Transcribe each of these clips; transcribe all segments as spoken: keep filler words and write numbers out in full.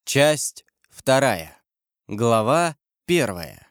Часть вторая. Глава первая.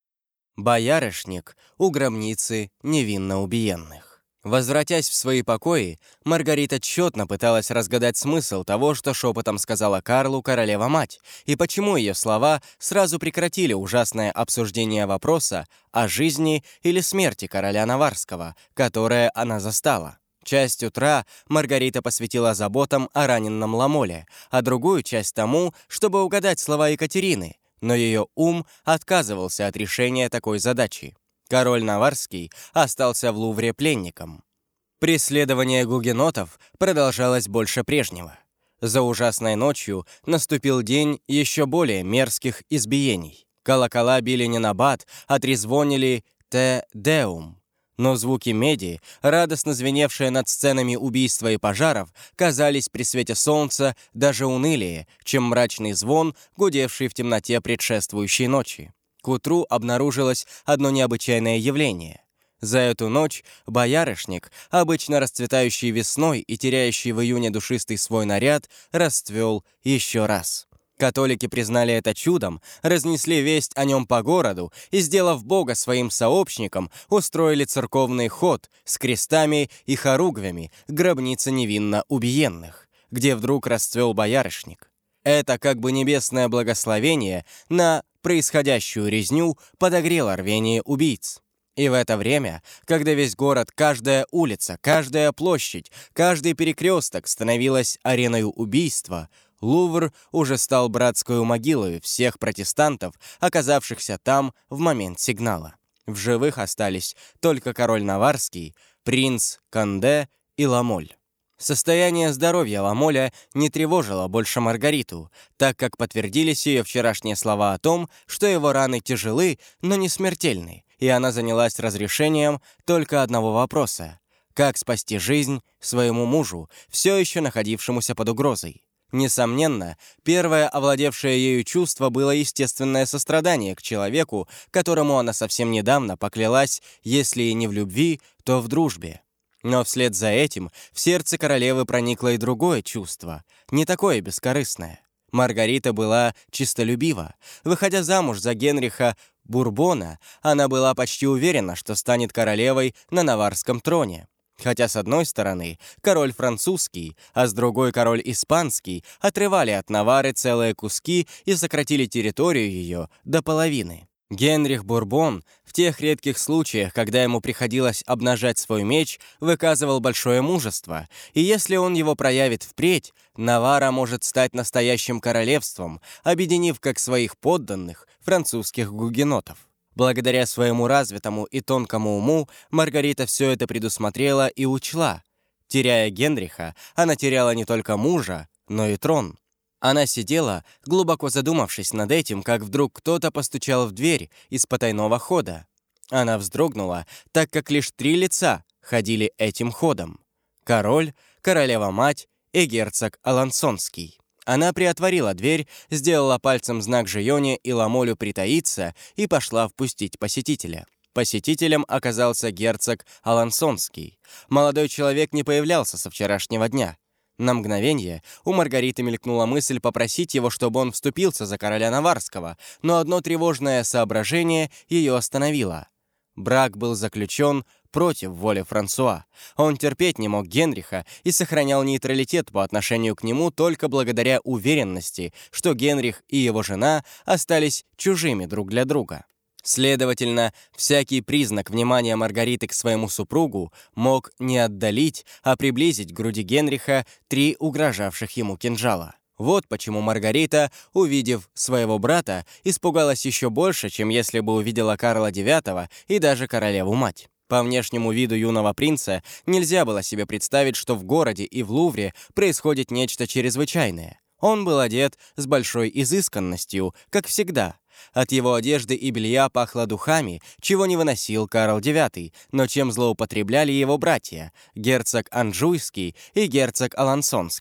Боярышник у гробницы невинно убиенных. Возвратясь в свои покои, Маргарита тщетно пыталась разгадать смысл того, что шепотом сказала Карлу королева-мать, и почему ее слова сразу прекратили ужасное обсуждение вопроса о жизни или смерти короля Наварского, которое она застала. Часть утра Маргарита посвятила заботам о раненном Ламоле, а другую часть тому, чтобы угадать слова Екатерины, но ее ум отказывался от решения такой задачи. Король Наварский остался в Лувре пленником. Преследование гугенотов продолжалось больше прежнего. За ужасной ночью наступил день еще более мерзких избиений. Колокола били не набат, а трезвонили «Те Деум». Но звуки меди, радостно звеневшие над сценами убийства и пожаров, казались при свете солнца даже унылее, чем мрачный звон, гудевший в темноте предшествующей ночи. К утру обнаружилось одно необычайное явление. За эту ночь боярышник, обычно расцветающий весной и теряющий в июне душистый свой наряд, расцвел еще раз. Католики признали это чудом, разнесли весть о нем по городу и, сделав Бога своим сообщником, устроили церковный ход с крестами и хоругвями к гробнице невинно убиенных, где вдруг расцвел боярышник. Это как бы небесное благословение на происходящую резню подогрело рвение убийц. И в это время, когда весь город, каждая улица, каждая площадь, каждый перекресток становилась ареною убийства, Лувр уже стал братскою могилой всех протестантов, оказавшихся там в момент сигнала. В живых остались только король Наварский, принц Канде и Ламоль. Состояние здоровья Ламоля не тревожило больше Маргариту, так как подтвердились ее вчерашние слова о том, что его раны тяжелы, но не смертельны, и она занялась разрешением только одного вопроса: как спасти жизнь своему мужу, все еще находившемуся под угрозой. Несомненно, первое овладевшее ею чувство было естественное сострадание к человеку, которому она совсем недавно поклялась, если и не в любви, то в дружбе. Но вслед за этим в сердце королевы проникло и другое чувство, не такое бескорыстное. Маргарита была чистолюбива. Выходя замуж за Генриха Бурбона, она была почти уверена, что станет королевой на Наварском троне. Хотя с одной стороны король французский, а с другой король испанский отрывали от Навары целые куски и сократили территорию ее до половины. Генрих Бурбон в тех редких случаях, когда ему приходилось обнажать свой меч, выказывал большое мужество, и если он его проявит впредь, Навара может стать настоящим королевством, объединив как своих подданных французских гугенотов. Благодаря своему развитому и тонкому уму Маргарита все это предусмотрела и учла. Теряя Генриха, она теряла не только мужа, но и трон. Она сидела, глубоко задумавшись над этим, как вдруг кто-то постучал в дверь из потайного хода. Она вздрогнула, так как лишь три лица ходили этим ходом: король, королева-мать и герцог Алансонский. Она приотворила дверь, сделала пальцем знак Жионе и Ламолю притаиться и пошла впустить посетителя. Посетителем оказался герцог Алансонский. Молодой человек не появлялся со вчерашнего дня. На мгновение у Маргариты мелькнула мысль попросить его, чтобы он вступился за короля Наварского, но одно тревожное соображение ее остановило. Брак был заключен против воли Франсуа. Он терпеть не мог Генриха и сохранял нейтралитет по отношению к нему только благодаря уверенности, что Генрих и его жена остались чужими друг для друга. Следовательно, всякий признак внимания Маргариты к своему супругу мог не отдалить, а приблизить к груди Генриха три угрожавших ему кинжала. Вот почему Маргарита, увидев своего брата, испугалась еще больше, чем если бы увидела Карла девятого и даже королеву-мать. По внешнему виду юного принца нельзя было себе представить, что в городе и в Лувре происходит нечто чрезвычайное. Он был одет с большой изысканностью, как всегда. От его одежды и белья пахло духами, чего не выносил Карл девятый, но чем злоупотребляли его братья, герцог Анжуйский и герцог Алансонский.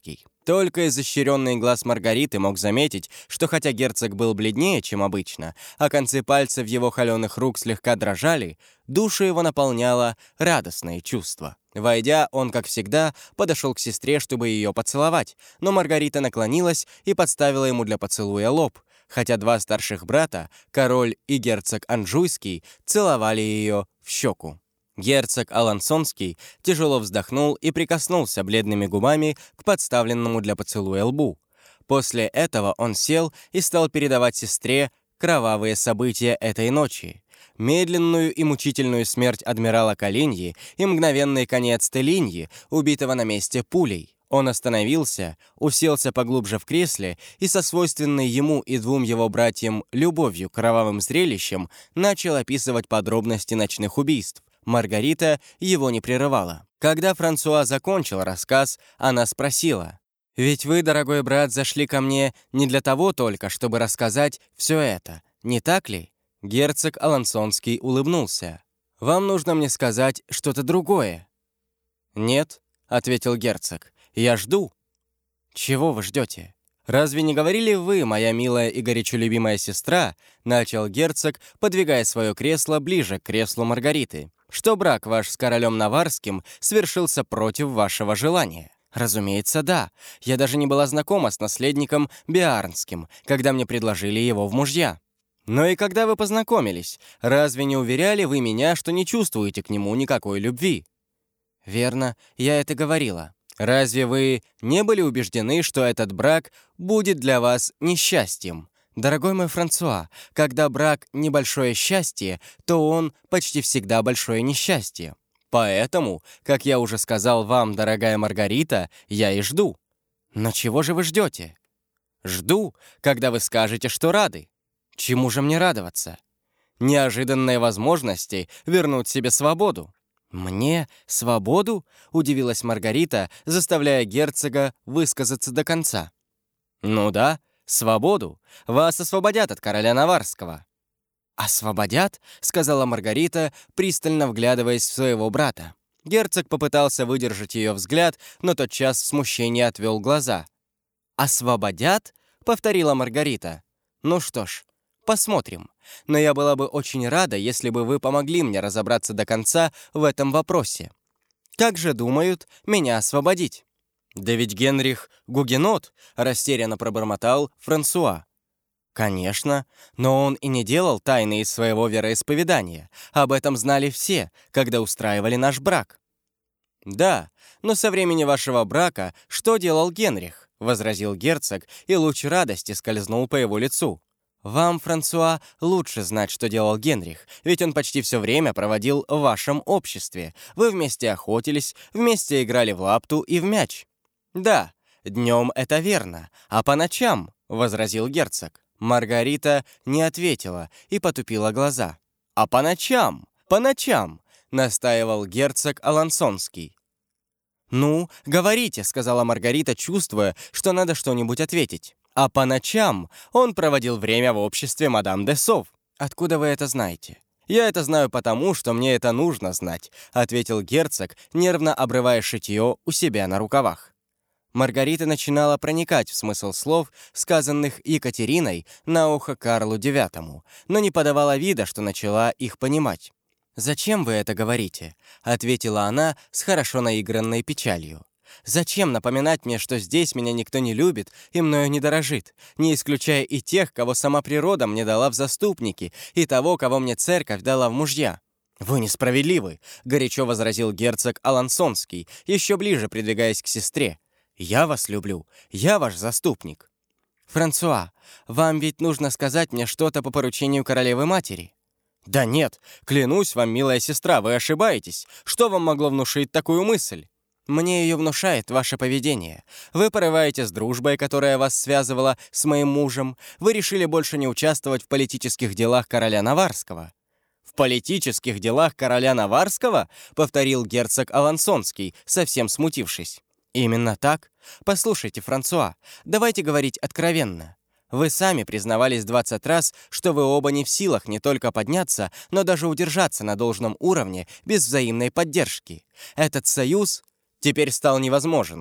Только изощренный глаз Маргариты мог заметить, что хотя герцог был бледнее, чем обычно, а концы пальцев его холеных рук слегка дрожали, душу его наполняло радостное чувство. Войдя, он, как всегда, подошел к сестре, чтобы ее поцеловать, но Маргарита наклонилась и подставила ему для поцелуя лоб, хотя два старших брата, король и герцог Анжуйский, целовали ее в щеку. Герцог Алансонский тяжело вздохнул и прикоснулся бледными губами к подставленному для поцелуя лбу. После этого он сел и стал передавать сестре кровавые события этой ночи. Медленную и мучительную смерть адмирала Калиньи и мгновенный конец Телиньи, убитого на месте пулей. Он остановился, уселся поглубже в кресле и со свойственной ему и двум его братьям любовью к кровавым зрелищам начал описывать подробности ночных убийств. Маргарита его не прерывала. Когда Франсуа закончил рассказ, она спросила: «Ведь вы, дорогой брат, зашли ко мне не для того только, чтобы рассказать все это, не так ли?» Герцог Алансонский улыбнулся. «Вам нужно мне сказать что-то другое». «Нет», — ответил герцог, — «я жду». «Чего вы ждете? Разве не говорили вы, моя милая и горячо любимая сестра, — начал герцог, подвигая свое кресло ближе к креслу Маргариты, — что брак ваш с королем Наварским свершился против вашего желания?» «Разумеется, да. Я даже не была знакома с наследником Биарнским, когда мне предложили его в мужья». «Но и когда вы познакомились, разве не уверяли вы меня, что не чувствуете к нему никакой любви?» «Верно, я это говорила. Разве вы не были убеждены, что этот брак будет для вас несчастьем? Дорогой мой Франсуа, когда брак — небольшое счастье, то он почти всегда большое несчастье. Поэтому, как я уже сказал вам, дорогая Маргарита, я и жду». «Но чего же вы ждете?» «Жду, когда вы скажете, что рады». «Чему же мне радоваться?» «Неожиданной возможности вернуть себе свободу». «Мне свободу?» — удивилась Маргарита, заставляя герцога высказаться до конца. «Ну да, свободу. Вас освободят от короля Наварского». «Освободят?» — сказала Маргарита, пристально вглядываясь в своего брата. Герцог попытался выдержать ее взгляд, но тотчас в смущении отвел глаза. «Освободят?» — повторила Маргарита. «Ну что ж, посмотрим. Но я была бы очень рада, если бы вы помогли мне разобраться до конца в этом вопросе. Как же думают меня освободить?» «Да ведь Генрих Гугенот», — растерянно пробормотал Франсуа. «Конечно, но он и не делал тайны из своего вероисповедания. Об этом знали все, когда устраивали наш брак». «Да, но со времени вашего брака что делал Генрих?» — возразил герцог, и луч радости скользнул по его лицу. «Вам, Франсуа, лучше знать, что делал Генрих, ведь он почти все время проводил в вашем обществе. Вы вместе охотились, вместе играли в лапту и в мяч». «Да, днем это верно, а по ночам?» — возразил герцог. Маргарита не ответила и потупила глаза. «А по ночам, по ночам!» — настаивал герцог Алансонский. «Ну, говорите», — сказала Маргарита, чувствуя, что надо что-нибудь ответить. «А по ночам он проводил время в обществе мадам де Сов». «Откуда вы это знаете?» «Я это знаю потому, что мне это нужно знать», — ответил герцог, нервно обрывая шитье у себя на рукавах. Маргарита начинала проникать в смысл слов, сказанных Екатериной на ухо Карлу девятому, но не подавала вида, что начала их понимать. «Зачем вы это говорите?» — ответила она с хорошо наигранной печалью. «Зачем напоминать мне, что здесь меня никто не любит и мною не дорожит, не исключая и тех, кого сама природа мне дала в заступники, и того, кого мне церковь дала в мужья?» «Вы несправедливы», — горячо возразил герцог Алансонский, еще ближе придвигаясь к сестре. «Я вас люблю, я ваш заступник». «Франсуа, вам ведь нужно сказать мне что-то по поручению королевы-матери». «Да нет, клянусь вам, милая сестра, вы ошибаетесь. Что вам могло внушить такую мысль?» «Мне ее внушает ваше поведение. Вы порываете с дружбой, которая вас связывала с моим мужем. Вы решили больше не участвовать в политических делах короля Наварского». «В политических делах короля Наварского?» — повторил герцог Алансонский, совсем смутившись. «Именно так. Послушайте, Франсуа, давайте говорить откровенно. Вы сами признавались двадцать раз, что вы оба не в силах не только подняться, но даже удержаться на должном уровне без взаимной поддержки. Этот союз теперь стал невозможен», —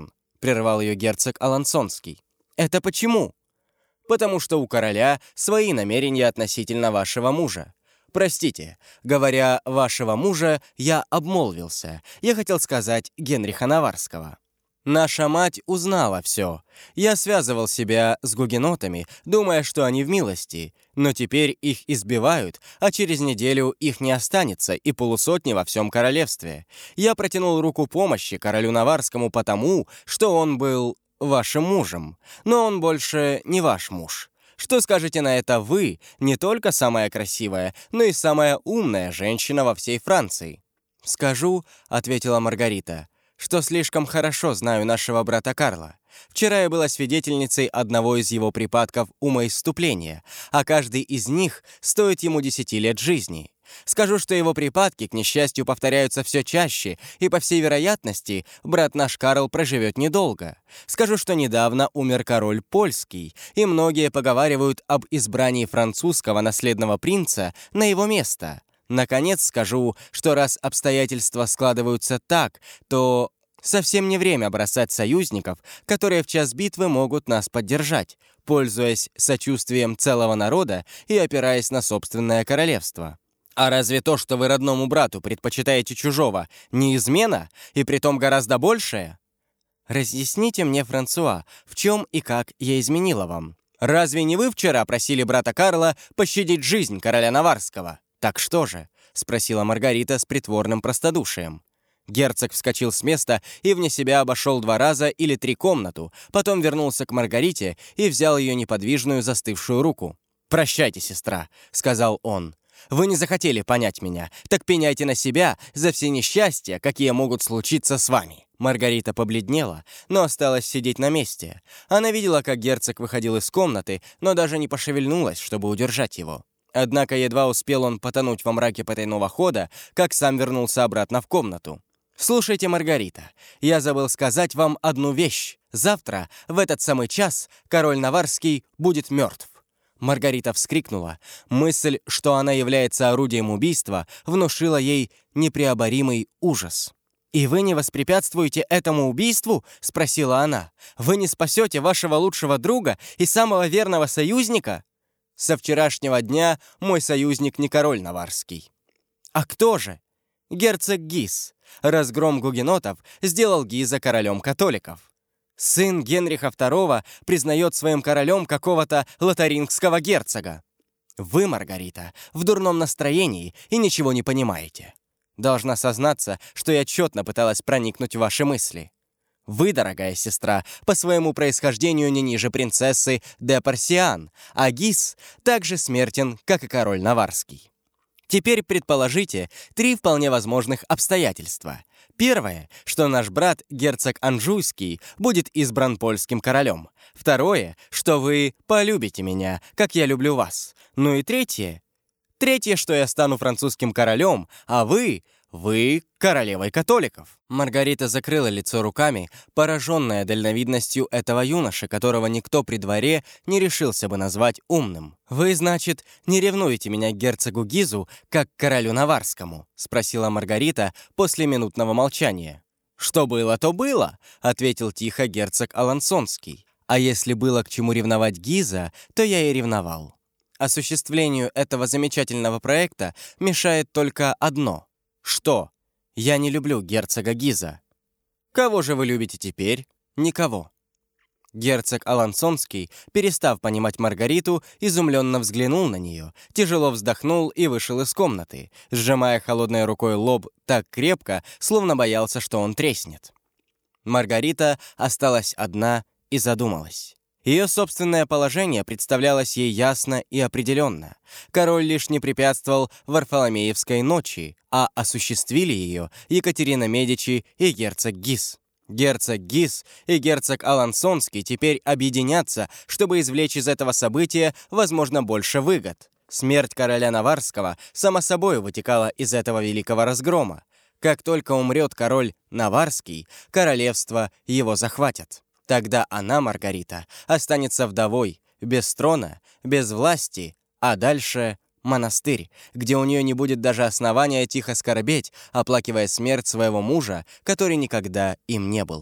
прервал ее герцог Алансонский. «Это почему?» «Потому что у короля свои намерения относительно вашего мужа. Простите, говоря «вашего мужа», я обмолвился. Я хотел сказать Генриха Наварского. Наша мать узнала все. Я связывал себя с гугенотами, думая, что они в милости, но теперь их избивают, а через неделю их не останется и полусотни во всем королевстве. Я протянул руку помощи королю Наварскому потому, что он был вашим мужем, но он больше не ваш муж. Что скажете на это вы, не только самая красивая, но и самая умная женщина во всей Франции?» «Скажу», — ответила Маргарита, «что слишком хорошо знаю нашего брата Карла. Вчера я была свидетельницей одного из его припадков умоисступления, а каждый из них стоит ему десяти лет жизни. Скажу, что его припадки, к несчастью, повторяются все чаще, и, по всей вероятности, брат наш Карл проживет недолго. Скажу, что недавно умер король польский, и многие поговаривают об избрании французского наследного принца на его место. Наконец скажу, что раз обстоятельства складываются так, то совсем не время бросать союзников, которые в час битвы могут нас поддержать, пользуясь сочувствием целого народа и опираясь на собственное королевство. А разве то, что вы родному брату предпочитаете чужого, не измена, и притом гораздо большее? Разъясните мне, Франсуа, в чем и как я изменила вам. Разве не вы вчера просили брата Карла пощадить жизнь короля Наварского? Так что же? Спросила Маргарита с притворным простодушием. Герцог вскочил с места и вне себя обошел два раза или три комнату, потом вернулся к Маргарите и взял ее неподвижную застывшую руку. «Прощайте, сестра», — сказал он. «Вы не захотели понять меня, так пеняйте на себя за все несчастья, какие могут случиться с вами». Маргарита побледнела, но осталась сидеть на месте. Она видела, как герцог выходил из комнаты, но даже не пошевельнулась, чтобы удержать его. Однако едва успел он потонуть во мраке потайного хода, как сам вернулся обратно в комнату. «Слушайте, Маргарита, я забыл сказать вам одну вещь. Завтра, в этот самый час, король Наварский будет мертв». Маргарита вскрикнула. Мысль, что она является орудием убийства, внушила ей непреоборимый ужас. «И вы не воспрепятствуете этому убийству?» — спросила она. «Вы не спасете вашего лучшего друга и самого верного союзника?» «Со вчерашнего дня мой союзник не король Наварский». «А кто же?» «Герцог Гиз. Разгром гугенотов сделал Гиза королем католиков. Сын Генриха второго признает своим королем какого-то лотарингского герцога. Вы, Маргарита, в дурном настроении и ничего не понимаете. Должна сознаться, что я тщетно пыталась проникнуть в ваши мысли. Вы, дорогая сестра, по своему происхождению не ниже принцессы де Парсиан, а Гиз так же смертен, как и король Наварский. Теперь предположите три вполне возможных обстоятельства. Первое, что наш брат, герцог Анжуйский, будет избран польским королем. Второе, что вы полюбите меня, как я люблю вас. Ну и третье. Третье, что я стану французским королем, а вы... Вы королевой католиков». Маргарита закрыла лицо руками, пораженная дальновидностью этого юноши, которого никто при дворе не решился бы назвать умным. «Вы, значит, не ревнуете меня к герцогу Гизу, как к королю Наварскому?» — спросила Маргарита после минутного молчания. «Что было, то было», — ответил тихо герцог Алансонский. «А если было к чему ревновать Гиза, то я и ревновал. Осуществлению этого замечательного проекта мешает только одно — что? Я не люблю герцога Гиза. Кого же вы любите теперь? Никого». Герцог Алансонский, перестав понимать Маргариту, изумленно взглянул на нее, тяжело вздохнул и вышел из комнаты, сжимая холодной рукой лоб так крепко, словно боялся, что он треснет. Маргарита осталась одна и задумалась. Ее собственное положение представлялось ей ясно и определенно. Король лишь не препятствовал Варфоломеевской ночи, а осуществили ее Екатерина Медичи и герцог Гиз. Герцог Гиз и герцог Алансонский теперь объединятся, чтобы извлечь из этого события, возможно, больше выгод. Смерть короля Наварского само собой вытекала из этого великого разгрома. Как только умрет король Наварский, королевство его захватят. Тогда она, Маргарита, останется вдовой, без трона, без власти, а дальше монастырь, где у нее не будет даже основания тихо скорбеть, оплакивая смерть своего мужа, который никогда им не был.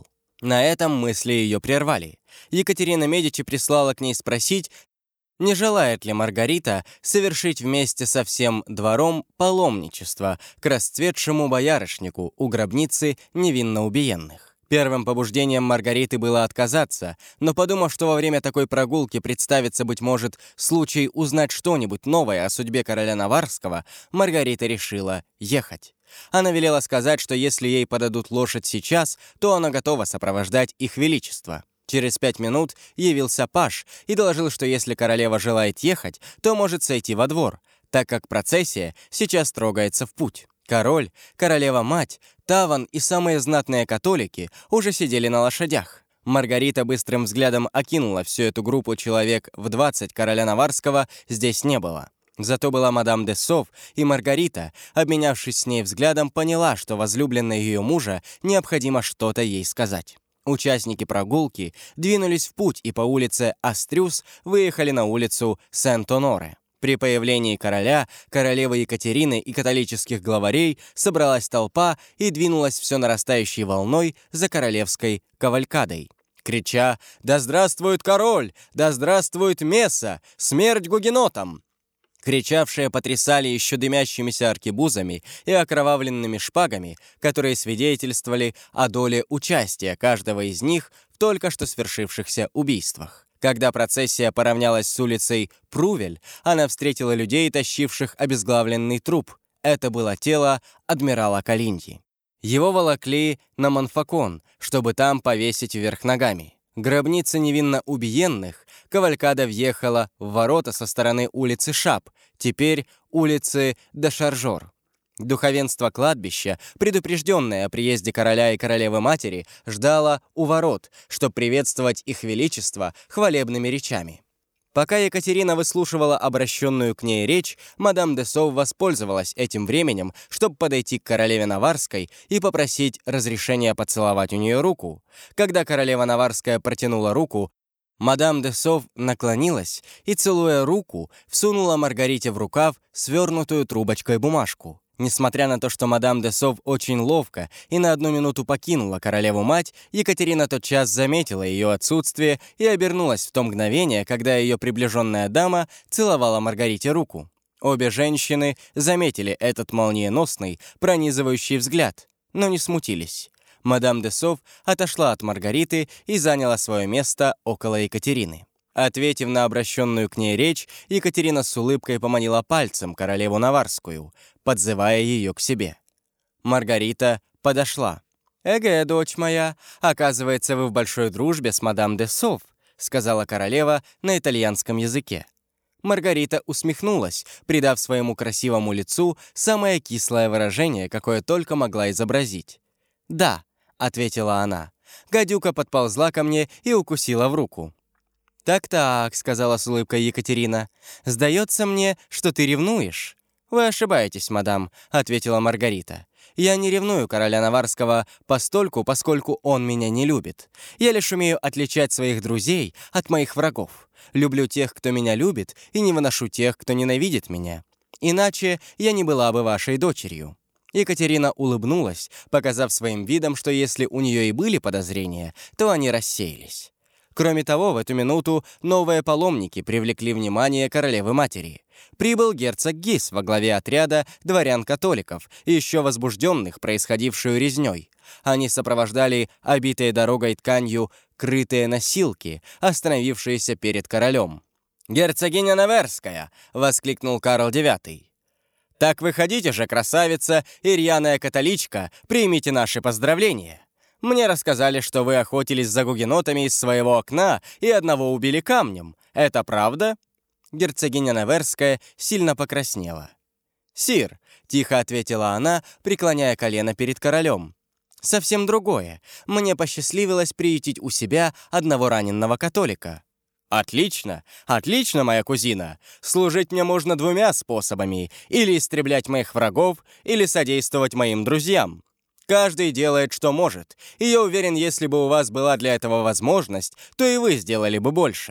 На этом мысли ее прервали. Екатерина Медичи прислала к ней спросить, не желает ли Маргарита совершить вместе со всем двором паломничество к расцветшему боярышнику у гробницы невинно убиенных. Первым побуждением Маргариты было отказаться, но подумав, что во время такой прогулки представится, быть может, случай узнать что-нибудь новое о судьбе короля Наварского, Маргарита решила ехать. Она велела сказать, что если ей подадут лошадь сейчас, то она готова сопровождать их величество. Через пять минут явился паж и доложил, что если королева желает ехать, то может сойти во двор, так как процессия сейчас трогается в путь. Король, королева-мать, Таван и самые знатные католики уже сидели на лошадях. Маргарита быстрым взглядом окинула всю эту группу человек в двадцать, короля Наварского здесь не было. Зато была мадам де Сов, и Маргарита, обменявшись с ней взглядом, поняла, что возлюбленной ее мужа необходимо что-то ей сказать. Участники прогулки двинулись в путь и по улице Астрюс выехали на улицу Сент-Оноре. При появлении короля, королевы Екатерины и католических главарей собралась толпа и двинулась все нарастающей волной за королевской кавалькадой, крича «Да здравствует король! Да здравствует месса! Смерть гугенотам!» Кричавшие потрясали еще дымящимися аркебузами и окровавленными шпагами, которые свидетельствовали о доле участия каждого из них в только что свершившихся убийствах. Когда процессия поравнялась с улицей Прувель, она встретила людей, тащивших обезглавленный труп. Это было тело адмирала Калиньи. Его волокли на Монфакон, чтобы там повесить вверх ногами. Гробница невинно убиенных, кавалькада въехала в ворота со стороны улицы Шап, теперь улицы де Шаржор. Духовенство кладбища, предупрежденное о приезде короля и королевы-матери, ждало у ворот, чтобы приветствовать их величество хвалебными речами. Пока Екатерина выслушивала обращенную к ней речь, мадам де Сов воспользовалась этим временем, чтобы подойти к королеве Наварской и попросить разрешения поцеловать у нее руку. Когда королева Наварская протянула руку, мадам де Сов наклонилась и, целуя руку, всунула Маргарите в рукав свернутую трубочкой бумажку. Несмотря на то, что мадам де Сов очень ловко и на одну минуту покинула королеву-мать, Екатерина тотчас заметила ее отсутствие и обернулась в то мгновение, когда ее приближенная дама целовала Маргарите руку. Обе женщины заметили этот молниеносный, пронизывающий взгляд, но не смутились. Мадам де Сов отошла от Маргариты и заняла свое место около Екатерины. Ответив на обращенную к ней речь, Екатерина с улыбкой поманила пальцем королеву Наварскую, подзывая ее к себе. Маргарита подошла. «Эге, дочь моя, оказывается, вы в большой дружбе с мадам де Сов», сказала королева на итальянском языке. Маргарита усмехнулась, придав своему красивому лицу самое кислое выражение, какое только могла изобразить. «Да», — ответила она. Гадюка подползла ко мне и укусила в руку. «Так-так», — сказала с улыбкой Екатерина, — «сдается мне, что ты ревнуешь». «Вы ошибаетесь, мадам», — ответила Маргарита. «Я не ревную короля Наварского постольку, поскольку он меня не любит. Я лишь умею отличать своих друзей от моих врагов. Люблю тех, кто меня любит, и не выношу тех, кто ненавидит меня. Иначе я не была бы вашей дочерью». Екатерина улыбнулась, показав своим видом, что если у нее и были подозрения, то они рассеялись. Кроме того, в эту минуту новые паломники привлекли внимание королевы-матери. Прибыл герцог Гис во главе отряда дворян-католиков, еще возбужденных происходившую резней. Они сопровождали обитые дорогой тканью крытые носилки, остановившиеся перед королем. «Герцогиня Наверская!» — воскликнул Карл девятый. «Так выходите же, красавица и рьяная католичка, примите наши поздравления. Мне рассказали, что вы охотились за гугенотами из своего окна и одного убили камнем. Это правда?» Герцогиня Наверская сильно покраснела. «Сир», — тихо ответила она, преклоняя колено перед королем, — «совсем другое. Мне посчастливилось приютить у себя одного раненого католика». «Отлично, отлично, моя кузина. Служить мне можно двумя способами: или истреблять моих врагов, или содействовать моим друзьям. Каждый делает, что может, и я уверен, если бы у вас была для этого возможность, то и вы сделали бы больше.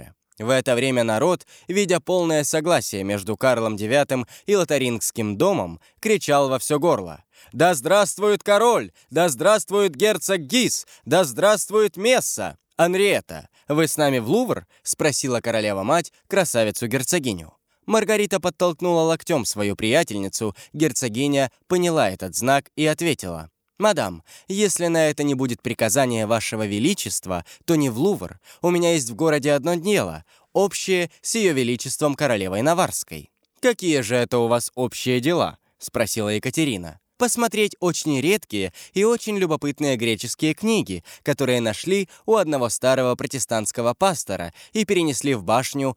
В это время народ, видя полное согласие между Карлом девятым и Лотарингским домом, кричал во все горло: «Да здравствует король! Да здравствует герцог Гис! Да здравствует Месса! Анриета, вы с нами в Лувр?» — спросила королева-мать красавицу-герцогиню. Маргарита подтолкнула локтем свою приятельницу, герцогиня поняла этот знак и ответила: «Мадам, если на это не будет приказания вашего величества, то не в Лувр. У меня есть в городе одно дело, общее с ее величеством королевой Наварской». «Какие же это у вас общие дела?» — спросила Екатерина. «Посмотреть очень редкие и очень любопытные греческие книги, которые нашли у одного старого протестантского пастора и перенесли в башню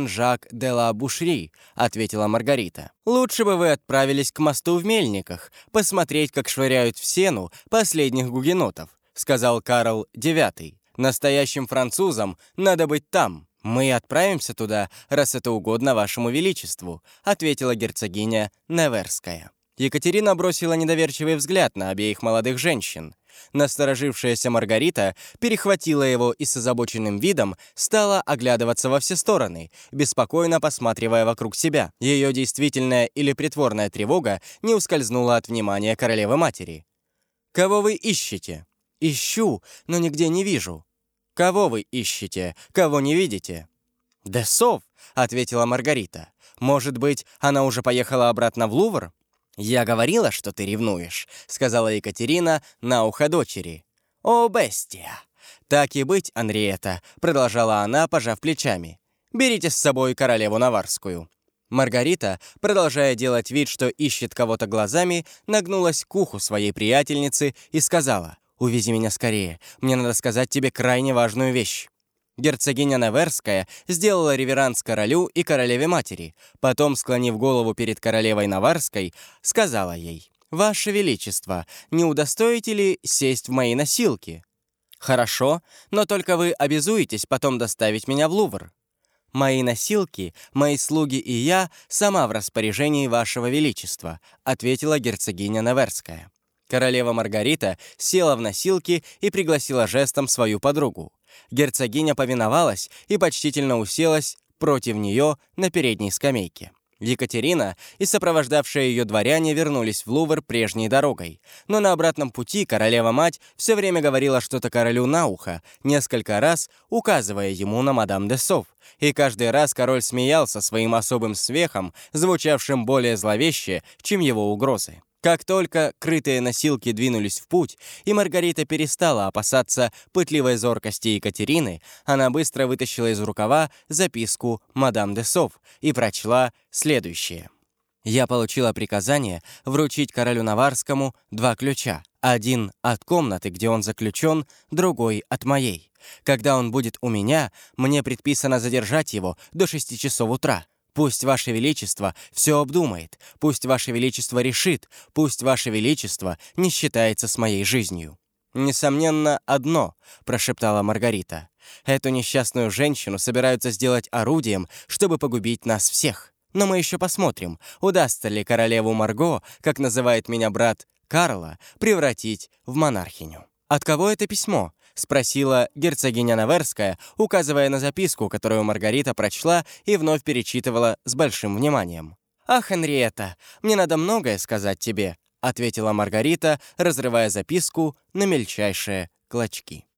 Сен-Жак-де-ла-Бушри», — ответила Маргарита. «Лучше бы вы отправились к мосту в Мельниках, посмотреть, как швыряют в сену последних гугенотов», — сказал Карл девятый. «Настоящим французам надо быть там». «Мы и отправимся туда, раз это угодно вашему величеству», — ответила герцогиня Неверская. Екатерина бросила недоверчивый взгляд на обеих молодых женщин. Насторожившаяся Маргарита перехватила его и с озабоченным видом стала оглядываться во все стороны, беспокойно посматривая вокруг себя. Ее действительная или притворная тревога не ускользнула от внимания королевы-матери. «Кого вы ищете?» «Ищу, но нигде не вижу». «Кого вы ищете? Кого не видите?» «Десов», — ответила Маргарита. «Может быть, она уже поехала обратно в Лувр?» «Я говорила, что ты ревнуешь», — сказала Екатерина на ухо дочери. «О, бестия!» «Так и быть, Анриета», — продолжала она, пожав плечами. «Берите с собой королеву Наварскую». Маргарита, продолжая делать вид, что ищет кого-то глазами, нагнулась к уху своей приятельницы и сказала: «Увези меня скорее, мне надо сказать тебе крайне важную вещь». Герцогиня Неверская сделала реверанс королю и королеве-матери. Потом, склонив голову перед королевой Наварской, сказала ей: «Ваше Величество, не удостоите ли сесть в мои носилки?» «Хорошо, но только вы обязуетесь потом доставить меня в Лувр». «Мои носилки, мои слуги и я сама в распоряжении вашего Величества», ответила герцогиня Неверская. Королева Маргарита села в носилки и пригласила жестом свою подругу. Герцогиня повиновалась и почтительно уселась против нее на передней скамейке. Екатерина и сопровождавшие ее дворяне вернулись в Лувр прежней дорогой. Но на обратном пути королева-мать все время говорила что-то королю на ухо, несколько раз указывая ему на мадам де Сов. И каждый раз король смеялся своим особым смехом, звучавшим более зловеще, чем его угрозы. Как только крытые носилки двинулись в путь, и Маргарита перестала опасаться пытливой зоркости Екатерины, она быстро вытащила из рукава записку мадам де Сов и прочла следующее. «Я получила приказание вручить королю Наварскому два ключа. Один от комнаты, где он заключен, другой от моей. Когда он будет у меня, мне предписано задержать его до шести часов утра. Пусть Ваше Величество все обдумает, пусть Ваше Величество решит, пусть Ваше Величество не считается с моей жизнью». «Несомненно, одно», — прошептала Маргарита. «Эту несчастную женщину собираются сделать орудием, чтобы погубить нас всех. Но мы еще посмотрим, удастся ли королеву Марго, как называет меня брат Карла, превратить в монархиню». «От кого это письмо?» — спросила герцогиня Неверская, указывая на записку, которую Маргарита прочла и вновь перечитывала с большим вниманием. «Ах, Henrietta, мне надо многое сказать тебе», — ответила Маргарита, разрывая записку на мельчайшие клочки.